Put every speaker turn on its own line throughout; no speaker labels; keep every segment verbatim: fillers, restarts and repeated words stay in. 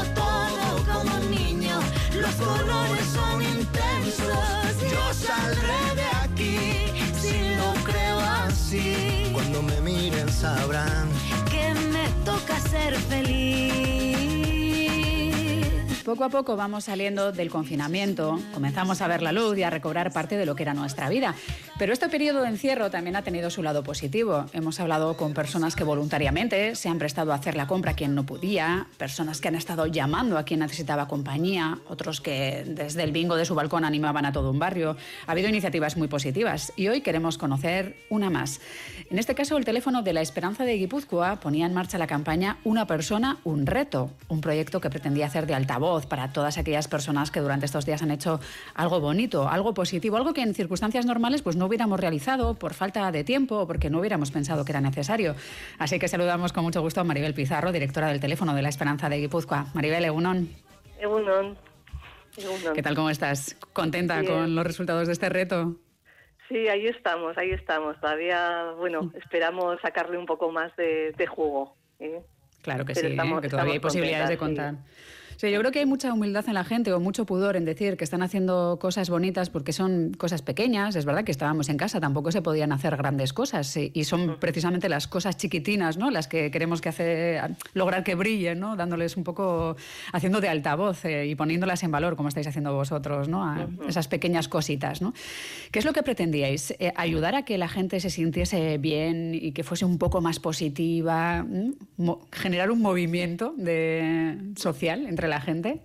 todo como un niño, los colores son intensos. Yo saldré de aquí si lo creo así.
Cuando me miren sabrán
que me toca ser feliz.
Poco a poco vamos saliendo del confinamiento, comenzamos a ver la luz y a recobrar parte de lo que era nuestra vida. Pero este periodo de encierro también ha tenido su lado positivo. Hemos hablado con personas que voluntariamente se han prestado a hacer la compra a quien no podía, personas que han estado llamando a quien necesitaba compañía, otros que desde el bingo de su balcón animaban a todo un barrio. Ha habido iniciativas muy positivas y hoy queremos conocer una más. En este caso, el teléfono de La Esperanza de Guipúzcoa ponía en marcha la campaña Una persona, un reto, un proyecto que pretendía hacer de altavoz para todas aquellas personas que durante estos días han hecho algo bonito, algo positivo, algo que en circunstancias normales pues no hubiéramos realizado por falta de tiempo o porque no hubiéramos pensado que era necesario. Así que saludamos con mucho gusto a Maribel Pizarro, directora del teléfono de La Esperanza de Guipúzcoa. Maribel, egunon.
Egunon. Egunon.
¿Qué tal, cómo estás? ¿Contenta Bien. con los resultados de este reto?
Sí, ahí estamos, ahí estamos. Todavía, bueno, esperamos sacarle un poco más de, de jugo. ¿eh?
Claro que Pero sí, estamos, ¿eh? que todavía hay posibilidades de contar. Sí. Sí, yo creo que hay mucha humildad en la gente o mucho pudor en decir que están haciendo cosas bonitas porque son cosas pequeñas. Es verdad que estábamos en casa, tampoco se podían hacer grandes cosas y son precisamente las cosas chiquitinas, ¿no? Las que queremos que hace lograr que brillen, ¿no? Dándoles un poco, haciendo de altavoz eh, y poniéndolas en valor como estáis haciendo vosotros, ¿no? A esas pequeñas cositas, ¿no? ¿Qué es lo que pretendíais? Eh, ¿Ayudar a que la gente se sintiese bien y que fuese un poco más positiva? Mo- ¿Generar un movimiento de, social entre la gente?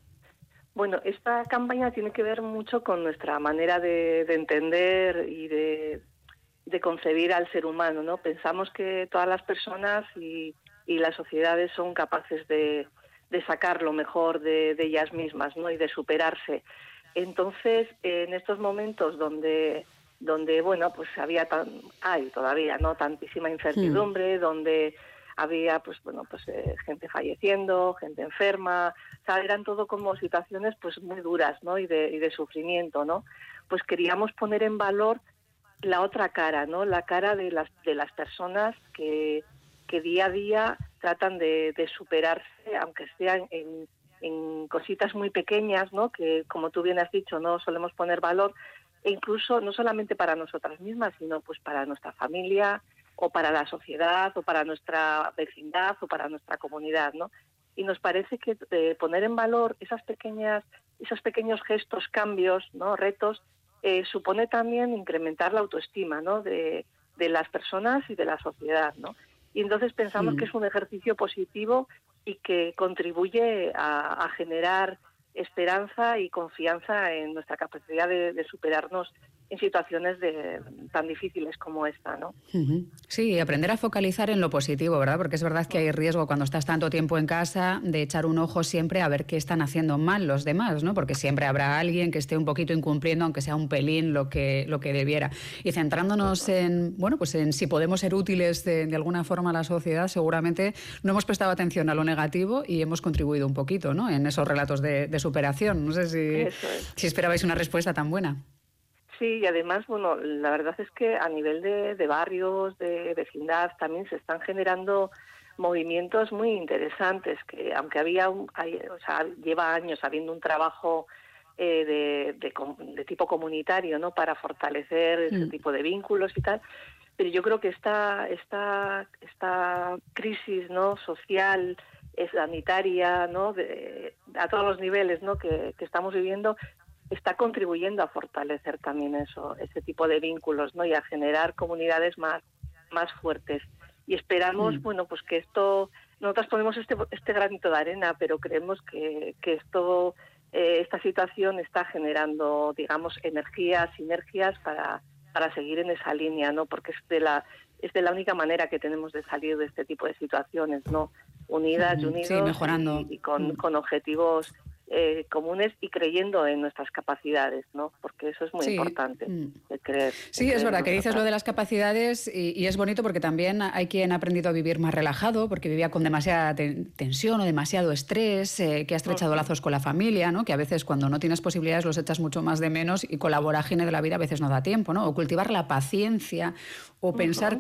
Bueno, esta campaña tiene que ver mucho con nuestra manera de, de entender y de, de concebir al ser humano, ¿no? Pensamos que todas las personas y, y las sociedades son capaces de, de sacar lo mejor de, de ellas mismas, ¿no? Y de superarse. Entonces, en estos momentos donde, donde bueno, pues había tan, hay todavía, ¿no? Tantísima incertidumbre, mm. donde había pues bueno pues eh, gente falleciendo, gente enferma, o sea, eran todo como situaciones pues muy duras, ¿no? y de y de sufrimiento, ¿no? Pues queríamos poner en valor la otra cara, ¿no? La cara de las de las personas que que día a día tratan de, de superarse, aunque sean en, en cositas muy pequeñas, ¿no? Que como tú bien has dicho, no solemos poner valor, e incluso no solamente para nosotras mismas, sino pues para nuestra familia, o para la sociedad, o para nuestra vecindad, o para nuestra comunidad, ¿no? Y nos parece que eh, poner en valor esas pequeñas, esos pequeños gestos, cambios, ¿no? Retos, eh, supone también incrementar la autoestima, ¿no? De, de las personas y de la sociedad, ¿no? Y entonces pensamos sí. que es un ejercicio positivo y que contribuye a, a generar esperanza y confianza en nuestra capacidad de, de superarnos en situaciones de, tan difíciles como esta, ¿no?
Sí, aprender a focalizar en lo positivo, ¿verdad? Porque es verdad que hay riesgo cuando estás tanto tiempo en casa de echar un ojo siempre a ver qué están haciendo mal los demás, ¿no? Porque siempre habrá alguien que esté un poquito incumpliendo, aunque sea un pelín, lo que, lo que debiera. Y centrándonos en, bueno, pues en si podemos ser útiles de, de alguna forma a la sociedad, seguramente no hemos prestado atención a lo negativo y hemos contribuido un poquito, ¿no? En esos relatos de, de superación. No sé si, es. si esperabais una respuesta tan buena.
Sí, y además, bueno, la verdad es que a nivel de, de barrios, de vecindad, también se están generando movimientos muy interesantes, que aunque había, un, hay, o sea, lleva años habiendo un trabajo eh, de, de, de tipo comunitario, ¿no? Para fortalecer mm. ese tipo de vínculos y tal, pero yo creo que esta, esta, esta crisis, ¿no? Social, sanitaria, ¿no? De, a todos los niveles, ¿no? Que, que estamos viviendo, está contribuyendo a fortalecer también eso, ese tipo de vínculos, ¿no? Y a generar comunidades más, más fuertes. Y esperamos, mm. bueno, pues que esto, nosotros ponemos este, este granito de arena, pero creemos que, que esto, eh, esta situación está generando, digamos, energías, sinergias para, para seguir en esa línea, ¿no? Porque es de la, es de la única manera que tenemos de salir de este tipo de situaciones, ¿no? Unidas y unidos,
sí, mejorando.
y, y con,
mm.
con objetivos Eh, comunes y creyendo en nuestras capacidades, ¿no? Porque eso es muy sí. importante, de creer.
Sí,
de
es
creer
verdad que dices lo de las capacidades y, y es bonito porque también hay quien ha aprendido a vivir más relajado porque vivía con demasiada ten- tensión o demasiado estrés, eh, que ha estrechado uh-huh. lazos con la familia, ¿no? Que a veces cuando no tienes posibilidades los echas mucho más de menos y con la vorágine de la vida a veces no da tiempo, ¿no? O cultivar la paciencia o uh-huh. pensar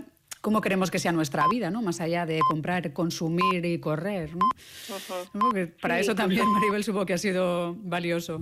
cómo queremos que sea nuestra vida, ¿no? Más allá de comprar, consumir y correr, ¿no? Uh-huh. Porque para sí, eso también, incluso... Maribel, supongo que ha sido valioso.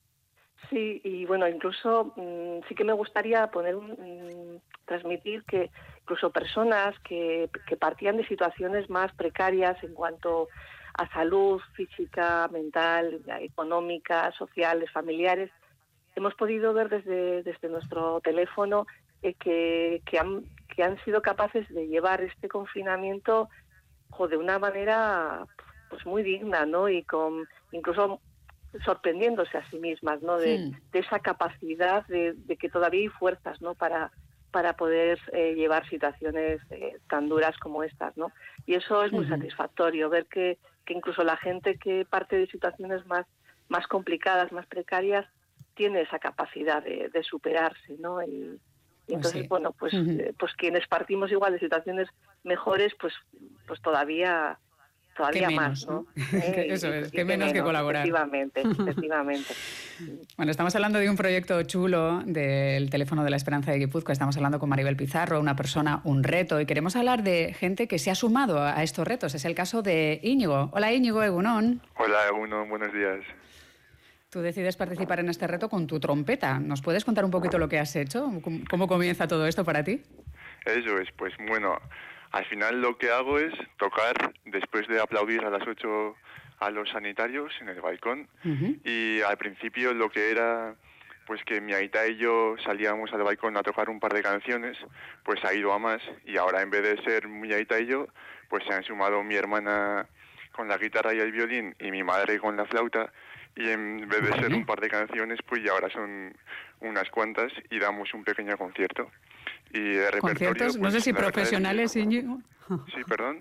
Sí, y bueno, incluso mmm, sí que me gustaría poner un, mmm, transmitir que incluso personas que, que partían de situaciones más precarias en cuanto a salud física, mental, económica, sociales, familiares, hemos podido ver desde, desde nuestro teléfono eh, que, que, han, que han sido capaces de llevar este confinamiento jo, de una manera pues muy digna, ¿no? Y con incluso sorprendiéndose a sí mismas, ¿no? De, sí. de esa capacidad de, de que todavía hay fuerzas, ¿no? Para para poder eh, llevar situaciones eh, tan duras como estas, ¿no? Y eso es muy uh-huh. satisfactorio, ver que, que incluso la gente que parte de situaciones más, más complicadas, más precarias, tiene esa capacidad de, de superarse, ¿no? Y, y entonces, sí. bueno, pues, uh-huh. eh, pues quienes partimos igual de situaciones mejores, pues, pues todavía... Todavía
menos,
más, ¿no?
¿no? Eh, Eso es, que menos que colaborar.
Efectivamente, efectivamente.
Bueno, estamos hablando de un proyecto chulo del Teléfono de la Esperanza de Guipúzcoa. Estamos hablando con Maribel Pizarro, una persona, un reto. Y queremos hablar de gente que se ha sumado a estos retos. Es el caso de Íñigo. Hola, Íñigo, Egunon.
Hola, Egunon, buenos días.
Tú decides participar en este reto con tu trompeta. ¿Nos puedes contar un poquito lo que has hecho? ¿Cómo comienza todo esto para ti?
Eso es, pues bueno... Al final lo que hago es tocar después de aplaudir a las ocho a los sanitarios en el balcón. Uh-huh. Y al principio lo que era pues que mi aita y yo salíamos al balcón a tocar un par de canciones, pues ha ido a más. Y ahora en vez de ser mi aita y yo, pues se han sumado mi hermana con la guitarra y el violín y mi madre con la flauta. Y en vez de ser un par de canciones, pues ya ahora son unas cuantas y damos un pequeño concierto. Y de repertorio,
¿conciertos?
Pues,
no sé si profesionales, Íñigo.
Sí, perdón.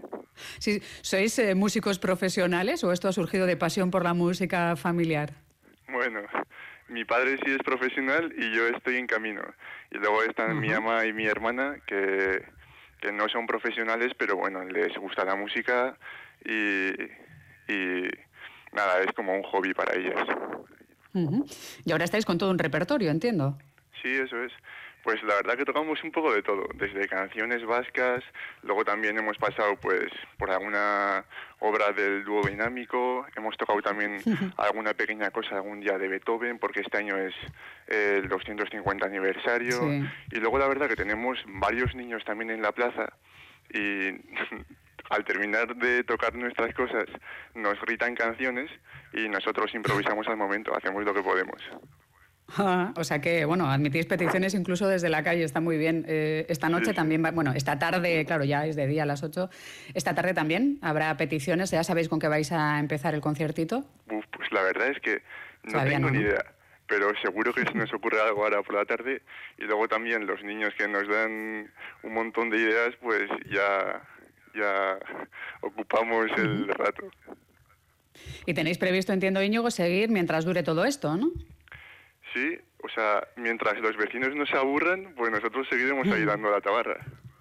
Sí, ¿sois eh, músicos profesionales o esto ha surgido de pasión por la música familiar?
Bueno, mi padre sí es profesional y yo estoy en camino. Y luego están uh-huh. mi mamá y mi hermana que, que no son profesionales, pero bueno, les gusta la música y, y nada, es como un hobby para ellas.
Uh-huh. Y ahora estáis con todo un repertorio, entiendo.
Sí, eso es. Pues la verdad que tocamos un poco de todo, desde canciones vascas, luego también hemos pasado pues por alguna obra del dúo dinámico, hemos tocado también alguna pequeña cosa algún día de Beethoven, porque este año es el doscientos cincuenta aniversario, sí. Y luego la verdad que tenemos varios niños también en la plaza y al terminar de tocar nuestras cosas nos gritan canciones y nosotros improvisamos al momento, hacemos lo que podemos.
Ah, o sea que, bueno, admitís peticiones incluso desde la calle, está muy bien. Eh, esta noche sí, también, va, bueno, esta tarde, claro, ya es de día a las ocho, esta tarde también habrá peticiones, ¿ya sabéis con qué vais a empezar el conciertito?
Uf, pues la verdad es que no
Todavía
tengo
no,
ni
¿no?
idea, pero seguro que se nos ocurre algo ahora por la tarde y luego también los niños que nos dan un montón de ideas, pues ya, ya ocupamos el uh-huh. rato.
Y tenéis previsto, entiendo, Íñigo, seguir mientras dure todo esto, ¿no?
Sí, o sea, mientras los vecinos no se aburran, pues nosotros seguiremos ahí dando la tabarra.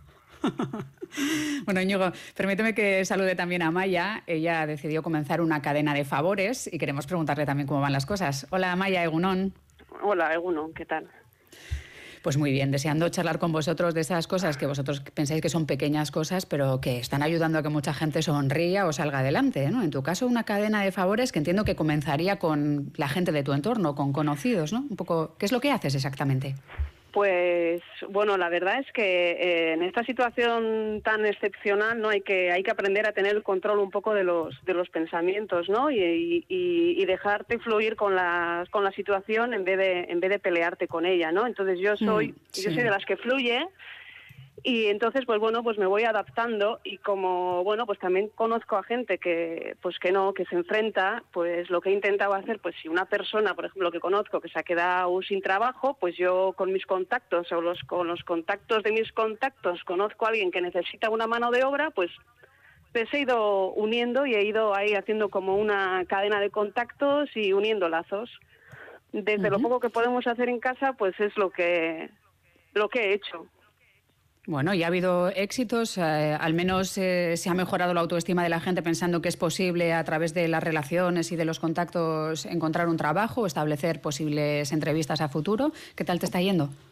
Bueno, Íñigo, permíteme que salude también a Maya. Ella decidió comenzar una cadena de favores y queremos preguntarle también cómo van las cosas. Hola, Maya, Egunon.
Hola, Egunon, ¿qué tal?
Pues muy bien, deseando charlar con vosotros de esas cosas que vosotros pensáis que son pequeñas cosas, pero que están ayudando a que mucha gente sonría o salga adelante, ¿no? En tu caso, una cadena de favores que entiendo que comenzaría con la gente de tu entorno, con conocidos, ¿no? Un poco, ¿qué es lo que haces exactamente?
Pues bueno, la verdad es que eh, en esta situación tan excepcional, ¿no? Hay que hay que aprender a tener el control un poco de los de los pensamientos, ¿no? Y, y, y dejarte fluir con la con la situación en vez de en vez de pelearte con ella, ¿no? Entonces yo soy mm, sí. yo soy de las que fluye. Y entonces, pues bueno, pues me voy adaptando y como, bueno, pues también conozco a gente que, pues que no, que se enfrenta, pues lo que he intentado hacer, pues si una persona, por ejemplo, que conozco que se ha quedado sin trabajo, pues yo con mis contactos o los, con los contactos de mis contactos conozco a alguien que necesita una mano de obra, pues les he ido uniendo y he ido ahí haciendo como una cadena de contactos y uniendo lazos. Desde uh-huh. lo poco que podemos hacer en casa, pues es lo que, lo que he hecho.
Bueno, y ha habido éxitos, eh, al menos eh, se ha mejorado la autoestima de la gente pensando que es posible a través de las relaciones y de los contactos encontrar un trabajo, establecer posibles entrevistas a futuro. ¿Qué tal te está yendo?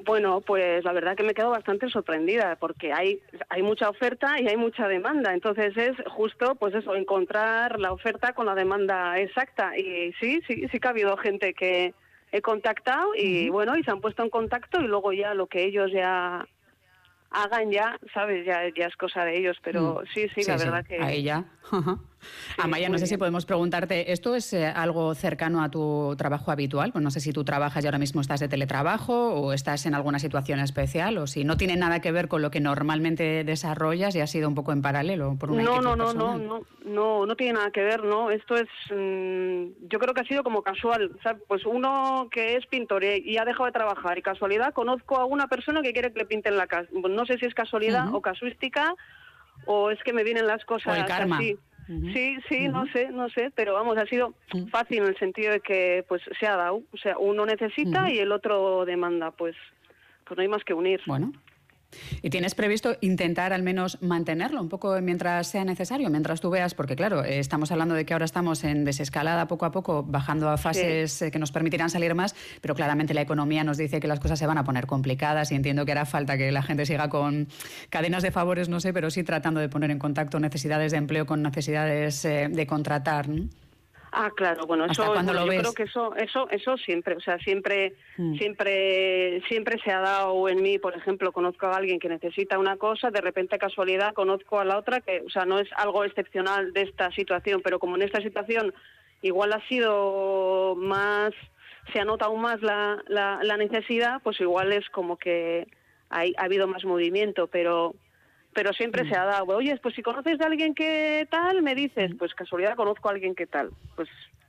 Bueno, pues la verdad que me quedo bastante sorprendida porque hay hay mucha oferta y hay mucha demanda. Entonces es justo, pues eso, encontrar la oferta con la demanda exacta. Y sí, sí, sí que ha habido gente que he contactado y uh-huh. bueno, y se han puesto en contacto y luego ya lo que ellos ya hagan ya, ¿sabes? Ya, ya es cosa de ellos, pero mm. sí, sí, sí, la sí. verdad que...
A ella. Sí, Amaya, no sé bien. si podemos preguntarte, ¿esto es eh, algo cercano a tu trabajo habitual? Pues no sé si tú trabajas y ahora mismo estás de teletrabajo o estás en alguna situación especial o si no tiene nada que ver con lo que normalmente desarrollas y ha sido un poco en paralelo por una
no,
inquietud
no, no,
personal.
no, no, no, no tiene nada que ver, ¿no? Esto es, mmm, yo creo que ha sido como casual, ¿sabes? Pues uno que es pintor y ha dejado de trabajar y casualidad conozco a una persona que quiere que le pinten la casa. No sé si es casualidad uh-huh. o casuística o es que me vienen las cosas
o el karma.
así. Uh-huh. Sí, sí, uh-huh. no sé, no sé, pero vamos, ha sido uh-huh. fácil en el sentido de que pues se ha dado, o sea, uno necesita uh-huh. y el otro demanda, pues, pues no hay más que unir.
Bueno. ¿Y tienes previsto intentar al menos mantenerlo un poco mientras sea necesario, mientras tú veas? Porque claro, eh, estamos hablando de que ahora estamos en desescalada poco a poco, bajando a fases sí. eh, que nos permitirán salir más, pero claramente la economía nos dice que las cosas se van a poner complicadas y entiendo que hará falta que la gente siga con cadenas de favores, no sé, pero sí tratando de poner en contacto necesidades de empleo con necesidades eh, de contratar, ¿no?
Ah, claro, bueno, eso bueno, yo ves? creo que eso eso eso siempre, o sea, siempre mm. siempre siempre se ha dado en mí, por ejemplo, conozco a alguien que necesita una cosa, de repente casualidad conozco a la otra que, o sea, no es algo excepcional de esta situación, pero como en esta situación igual ha sido más, se anota aún más la la, la necesidad, pues igual es como que hay, ha habido más movimiento, pero pero siempre mm. se ha dado, oye, pues si conoces a alguien que tal, me dices, pues casualidad conozco a alguien que tal, pues...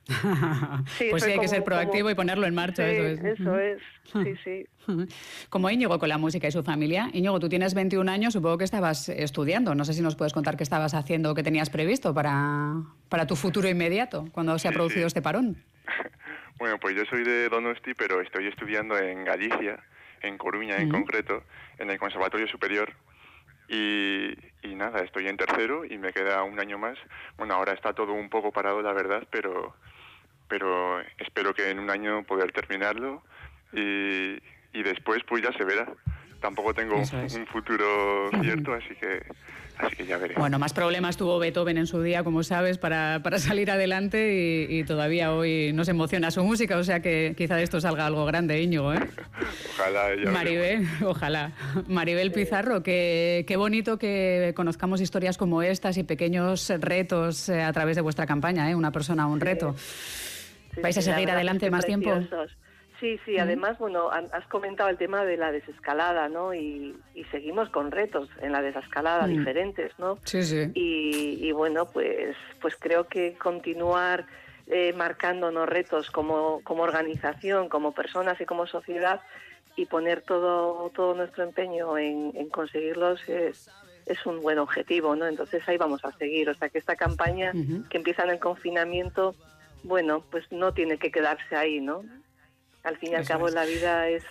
sí, pues sí, hay como, que ser proactivo como... y ponerlo en marcha,
sí,
eso es.
Eso es, sí, sí.
Como Íñigo con la música y su familia. Íñigo, tú tienes veintiún años, supongo que estabas estudiando, no sé si nos puedes contar qué estabas haciendo o qué tenías previsto para, para tu futuro inmediato, cuando se ha producido sí, sí. este parón.
Bueno, pues yo soy de Donosti, pero estoy estudiando en Galicia, en Coruña en uh-huh. concreto, en el Conservatorio Superior. Y, y nada, estoy en tercero y me queda un año más. Bueno, ahora está todo un poco parado, la verdad, pero pero espero que en un año poder terminarlo y, y después pues ya se verá. Tampoco tengo un, un futuro cierto, uh-huh. así que así que ya veré.
Bueno, más problemas tuvo Beethoven en su día, como sabes, para, para salir adelante y, y todavía hoy nos emociona su música, o sea que quizá de esto salga algo grande, Íñigo, ¿eh?
Ojalá. Ya
Maribel, veremos. ojalá. Maribel Pizarro, qué, qué bonito que conozcamos historias como estas y pequeños retos a través de vuestra campaña, ¿eh? Una persona, un reto. Sí, ¿Vais sí, a seguir adelante más preciosos. tiempo?
Sí, sí, además, bueno, has comentado el tema de la desescalada, ¿no? Y, y seguimos con retos en la desescalada mm. diferentes, ¿no?
Sí, sí.
Y, y bueno, pues pues creo que continuar eh, marcándonos retos como, como organización, como personas y como sociedad y poner todo todo nuestro empeño en, en conseguirlos es, es un buen objetivo, ¿no? Entonces ahí vamos a seguir. O sea, que esta campaña uh-huh. que empieza en el confinamiento, bueno, pues no tiene que quedarse ahí, ¿no? Al fin y al Eso cabo es. la vida es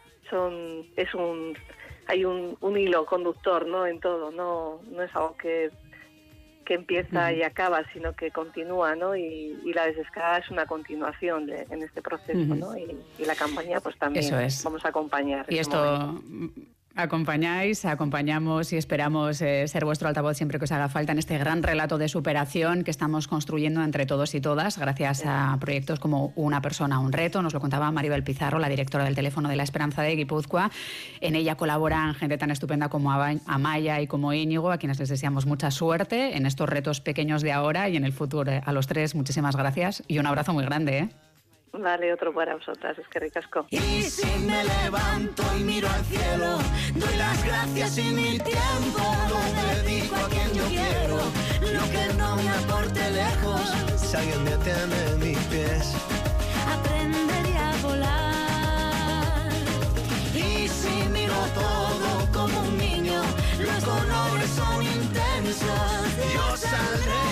son es un hay un, un hilo conductor, ¿no? En todo, no no es algo que que empieza uh-huh. y acaba, sino que continúa, ¿no? Y, y la desescalada es una continuación de, en este proceso, uh-huh. ¿no? Y, y la campaña, pues también
Eso es.
vamos a acompañar.
Y esto momento. Acompañáis, acompañamos y esperamos eh, ser vuestro altavoz siempre que os haga falta en este gran relato de superación que estamos construyendo entre todos y todas, gracias a proyectos como Una persona, un reto. Nos lo contaba Maribel Pizarro, la directora del Teléfono de la Esperanza de Guipúzcoa. En ella colaboran gente tan estupenda como Amaya y como Íñigo, a quienes les deseamos mucha suerte en estos retos pequeños de ahora y en el futuro. A los tres, muchísimas gracias y un abrazo muy grande, ¿eh?
Vale, otro para vosotras, es que ricasco.
Y si me levanto y miro al cielo, doy las gracias y mi tiempo lo dedico a quien yo quiero, lo que no me aporte lejos.
Si alguien detiene mis pies,
aprenderé a volar. Y si miro todo como un niño, los colores son intensos, yo saldré